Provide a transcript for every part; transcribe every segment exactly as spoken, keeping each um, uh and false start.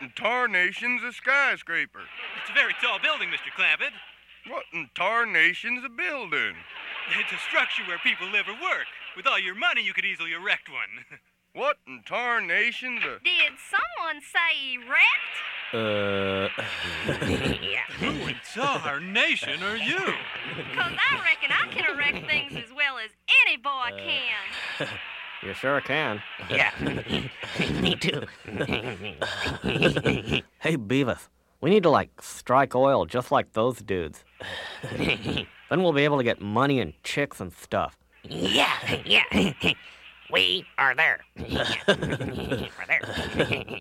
in tarnation's a skyscraper? It's a very tall building, Mister Clampett. What in tarnation's a building? It's a structure where people live or work. With all your money, you could easily erect one. What in tarnation's a... Did someone say erect? Uh... Who in tarnation are you? Because I reckon I can erect things as well as any boy Uh, can. You sure can. Yeah, me too. Hey, Beavis, we need to, like, strike oil just like those dudes. Then we'll be able to get money and chicks and stuff. Yeah, yeah. We are there. We're there.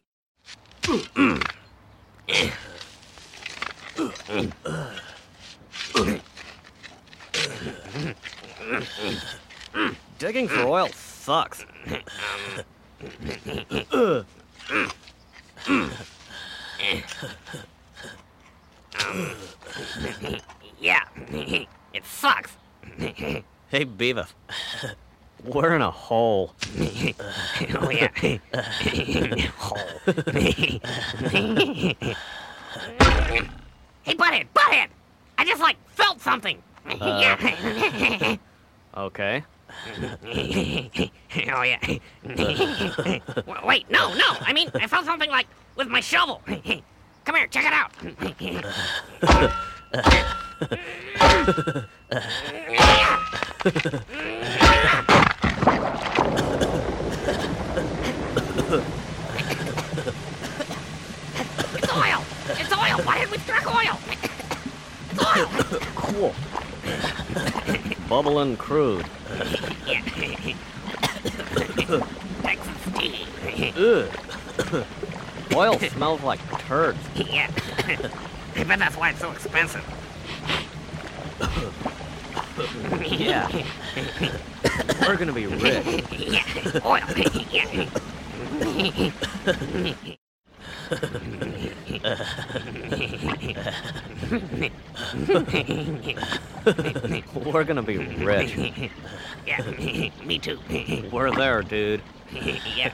Digging for oil sucks. Yeah, it sucks. Hey, Beavis, we're in a hole. Oh, yeah. Hole. Hey, Butthead, Butthead! I just, like, felt something. Uh, okay. Oh, yeah. W- Wait, no, no. I mean, I felt something, like, with my shovel. Come here, check it out. It's oil! It's oil! Why did we struck oil? It's oil! Cool. Bubbling crude. Yeah. Texas tea. Ugh. Oil smells like turds. Yeah. I bet that's why it's so expensive. Yeah. We're gonna be rich. Yeah. Oil. Yeah. We're gonna be rich. Yeah. Me too. We're there, dude. Yeah.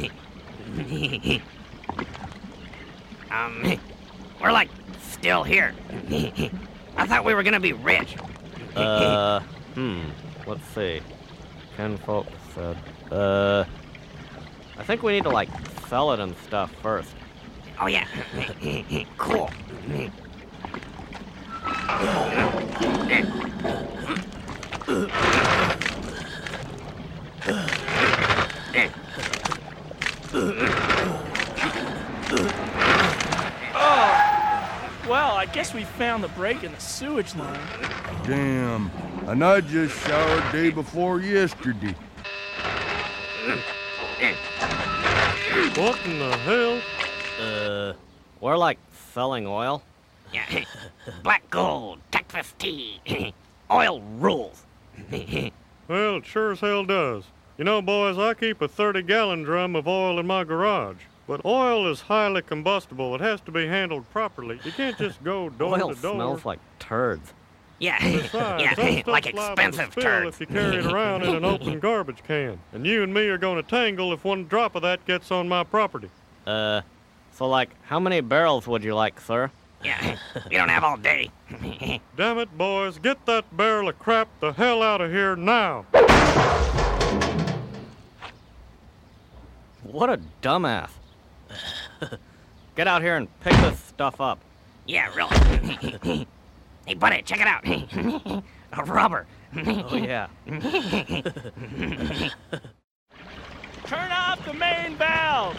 Um, we're like still here. I thought we were gonna be rich. Uh, hmm. Let's see. Ken Folk said, uh, I think we need to, like, sell it and stuff first. Oh yeah. Cool. Well, I guess we found the break in the sewage line. Damn. And I just showered day before yesterday. What in the hell? Uh, we're, like, selling oil. Yeah. Black gold, Texas tea. Oil rules. Well, it sure as hell does. You know, boys, I keep a thirty-gallon drum of oil in my garage. But oil is highly combustible. It has to be handled properly. You can't just go door Oil to door. smells like turds. Yeah. Besides, that Yeah. stuff's Like liable to expensive spill turds. if you carry it around in an open garbage can. And you and me are going to tangle if one drop of that gets on my property. Uh, so, like, how many barrels would you like, sir? Yeah. We don't have all day. Damn it, boys, get that barrel of crap the hell out of here now. What a dumbass. Get out here and pick this stuff up. Yeah, really. Hey, buddy, check it out. A rubber. Oh, yeah. Turn off the main valve!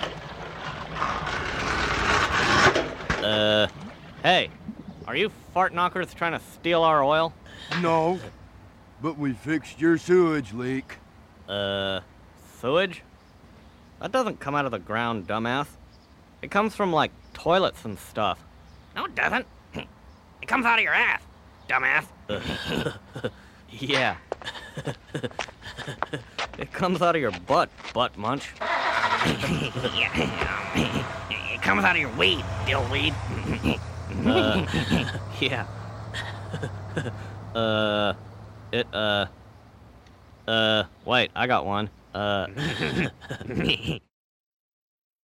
Uh, hey, are you fart knockers trying to steal our oil? No, but we fixed your sewage leak. Uh, sewage? That doesn't come out of the ground, dumbass. It comes from, like, toilets and stuff. No, it doesn't. It comes out of your ass, dumbass. Yeah. It comes out of your butt, butt munch. Yeah. It comes out of your weed, dillweed. Uh, yeah. uh, it, uh, uh, wait, I got one. Uh.